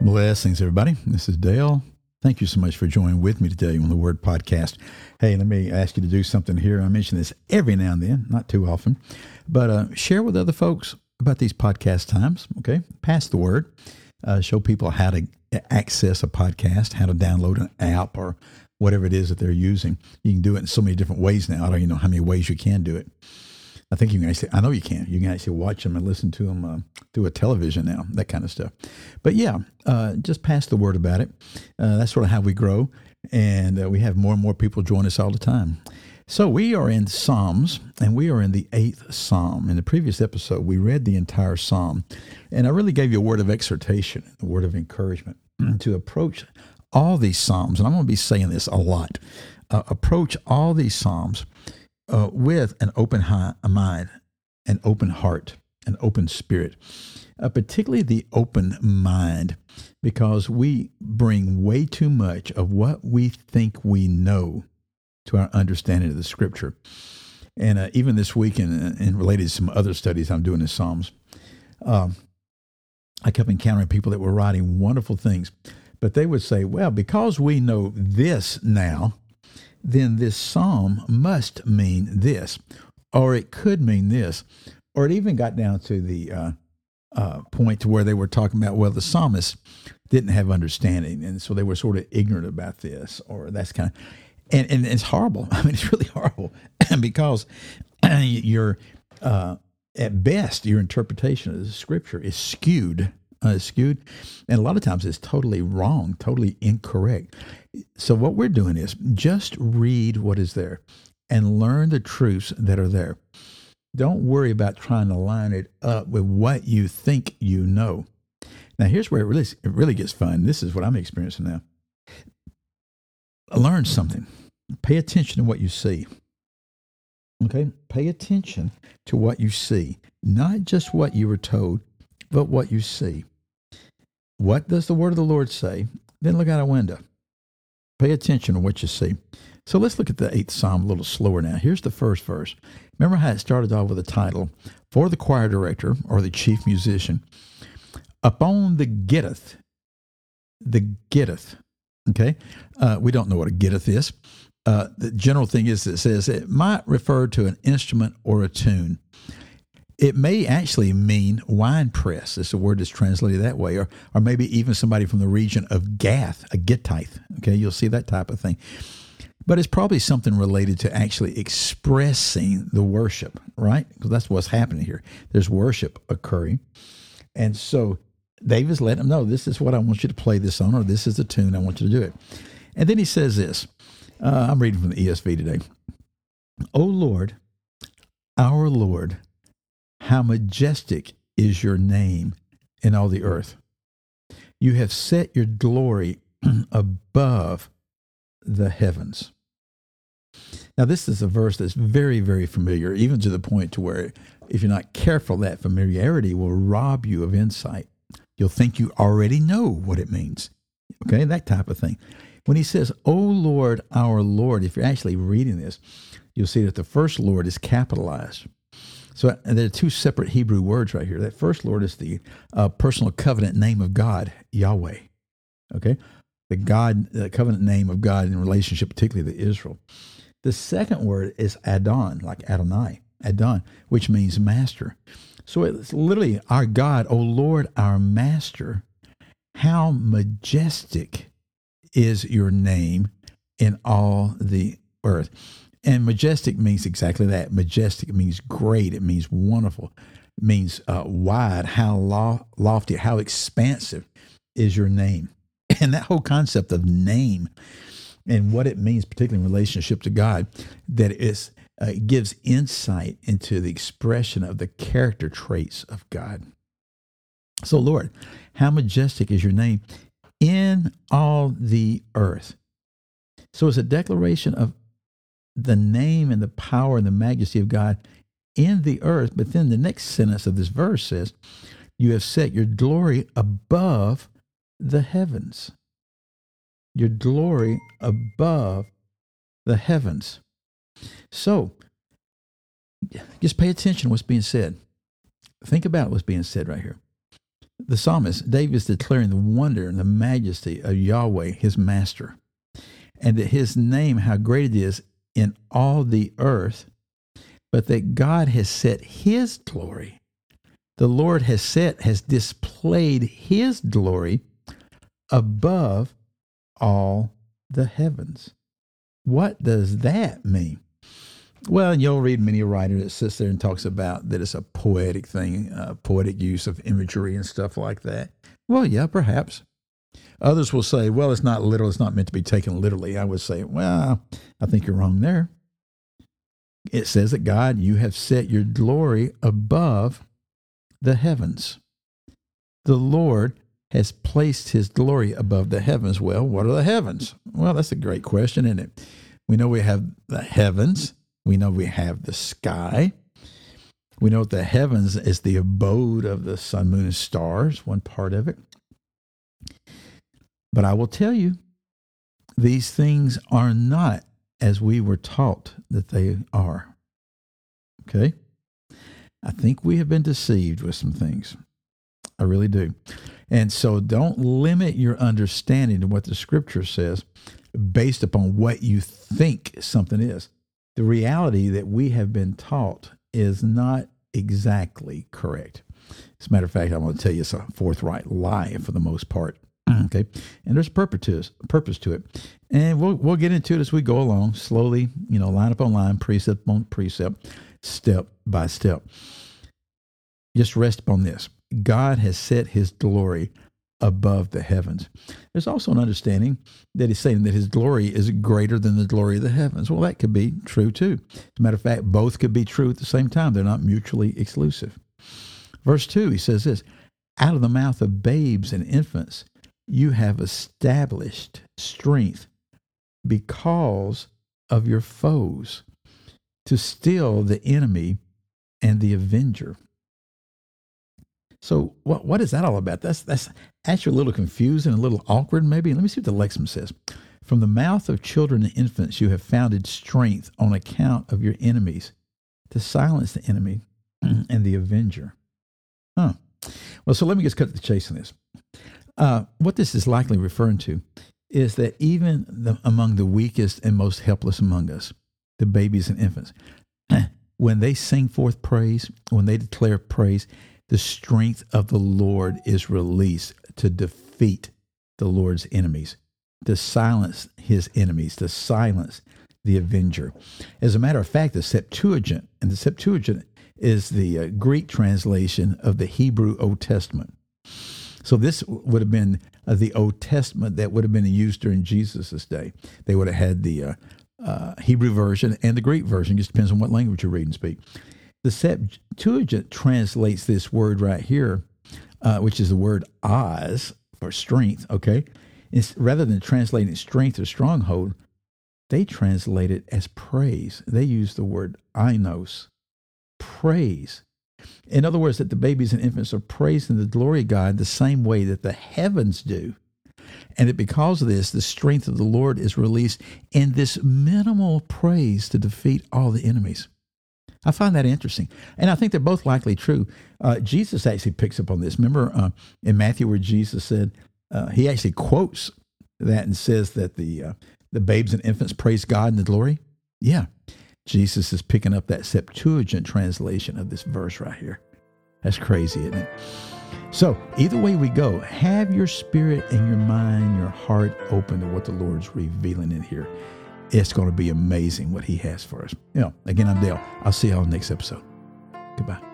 Blessings, everybody. This is Dale. Thank you so much for joining with me today on the Word Podcast. Hey, let me ask you to do something here. I mention this every now and then, not too often, but share with other folks about these podcast times, okay? Pass the word. Show people how to access a podcast, how to download an app or whatever it is that they're using. You can do it in so many different ways now. I don't even know how many ways you can do it. I think you can actually, I know you can. You can actually watch them and listen to them through a television now, that kind of stuff. But yeah, just pass the word about it. That's sort of how we grow. And we have more and more people join us all the time. So we are in Psalms, and we are in the 8th Psalm. In the previous episode, we read the entire Psalm. And I really gave you a word of exhortation, a word of encouragement to approach all these Psalms. And I'm going to be saying this a lot. Approach all these Psalms with an open mind, an open heart, an open spirit, particularly the open mind, because we bring way too much of what we think we know to our understanding of the Scripture. And even this week, and related to some other studies I'm doing in Psalms, I kept encountering people that were writing wonderful things, but they would say, well, because we know this now, then this psalm must mean this, or it could mean this, or it even got down to the point to where they were talking about, well, the psalmist didn't have understanding, and so they were sort of ignorant about this, or that's kind of, and it's horrible. I mean, it's really horrible, because you're at best your interpretation of the Scripture is skewed, and a lot of times it's totally wrong, totally incorrect. So what we're doing is just read what is there and learn the truths that are there. Don't worry about trying to line it up with what you think you know. Now, here's where it really gets fun. This is what I'm experiencing now. Learn something. Pay attention to what you see. Okay? Pay attention to what you see. Not just what you were told, but what you see. What does the word of the Lord say? Then look out a window. Pay attention to what you see. So let's look at the 8th Psalm a little slower now. Here's the first verse. Remember how it started off with a title, for the choir director or the chief musician, upon the gittith. Okay? We don't know what a gittith is. The general thing is it says it might refer to an instrument or a tune. It may actually mean wine press. It's a word that's translated that way, or maybe even somebody from the region of Gath, a Gittite. Okay, you'll see that type of thing. But it's probably something related to actually expressing the worship, right? Because that's what's happening here. There's worship occurring. And so David's letting them know, this is what I want you to play this on, or this is the tune I want you to do it. And then he says this. I'm reading from the ESV today. O Lord, our Lord, how majestic is your name in all the earth. You have set your glory above the heavens. Now, this is a verse that's very, very familiar, even to the point to where if you're not careful, that familiarity will rob you of insight. You'll think you already know what it means. Okay, that type of thing. When he says, O Lord, our Lord, if you're actually reading this, you'll see that the first Lord is capitalized. So there are two separate Hebrew words right here. That first Lord is the personal covenant name of God, Yahweh. Okay? The covenant name of God in relationship particularly to Israel. The second word is Adon, like Adonai, Adon, which means master. So it's literally our God, O Lord, our master. How majestic is your name in all the earth. And majestic means exactly that. Majestic means great. It means wonderful. It means wide. How lofty, how expansive is your name. And that whole concept of name and what it means, particularly in relationship to God, that it gives insight into the expression of the character traits of God. So, Lord, how majestic is your name in all the earth. So it's a declaration of the name and the power and the majesty of God in the earth. But then the next sentence of this verse says, you have set your glory above the heavens. Your glory above the heavens. So just pay attention to what's being said. Think about what's being said right here. The psalmist, David, is declaring the wonder and the majesty of Yahweh, his master, and that his name, how great it is in all the earth, but that God has set his glory. The Lord has displayed his glory above all the heavens. What does that mean? Well, you'll read many a writer that sits there and talks about that it's a poetic thing, poetic use of imagery and stuff like that. Well, yeah, perhaps. Others will say, well, it's not literal. It's not meant to be taken literally. I would say, well, I think you're wrong there. It says that God, you have set your glory above the heavens. The Lord has placed his glory above the heavens. Well, what are the heavens? Well, that's a great question, isn't it? We know we have the heavens. We know we have the sky. We know the heavens is the abode of the sun, moon, and stars, one part of it. But I will tell you, these things are not as we were taught that they are. Okay? I think we have been deceived with some things. I really do. And so don't limit your understanding to what the Scripture says based upon what you think something is. The reality that we have been taught is not exactly correct. As a matter of fact, I want to tell you it's a forthright lie for the most part. Okay, and there's purpose to it, and we'll get into it as we go along, slowly, line upon line, precept upon precept, step by step. Just rest upon this: God has set his glory above the heavens. There's also an understanding that he's saying that his glory is greater than the glory of the heavens. Well, that could be true too. As a matter of fact, both could be true at the same time. They're not mutually exclusive. Verse 2, he says this: out of the mouth of babes and infants, you have established strength because of your foes, to still the enemy and the avenger. So what is that all about? That's actually a little confusing, a little awkward maybe. Let me see what the Lexham says. From the mouth of children and infants you have founded strength on account of your enemies, to silence the enemy and the avenger. Well, so let me just cut to the chase on this. What this is likely referring to is that even among the weakest and most helpless among us, the babies and infants, when they sing forth praise, when they declare praise, the strength of the Lord is released to defeat the Lord's enemies, to silence his enemies, to silence the avenger. As a matter of fact, the Septuagint, and the Septuagint is the Greek translation of the Hebrew Old Testament. So this would have been the Old Testament that would have been used during Jesus' day. They would have had the Hebrew version and the Greek version. It just depends on what language you read and speak. The Septuagint translates this word right here, which is the word oz, for strength, okay? Rather than translating strength or stronghold, they translate it as praise. They use the word ainos, praise. In other words, that the babies and infants are praising the glory of God the same way that the heavens do. And that because of this, the strength of the Lord is released in this minimal praise to defeat all the enemies. I find that interesting. And I think they're both likely true. Jesus actually picks up on this. Remember in Matthew where Jesus said, he actually quotes that and says that the babes and infants praise God in the glory? Yeah. Jesus is picking up that Septuagint translation of this verse right here. That's crazy, isn't it? So either way we go, have your spirit and your mind, your heart open to what the Lord's revealing in here. It's going to be amazing what he has for us. Again, I'm Dale. I'll see y'all next episode. Goodbye.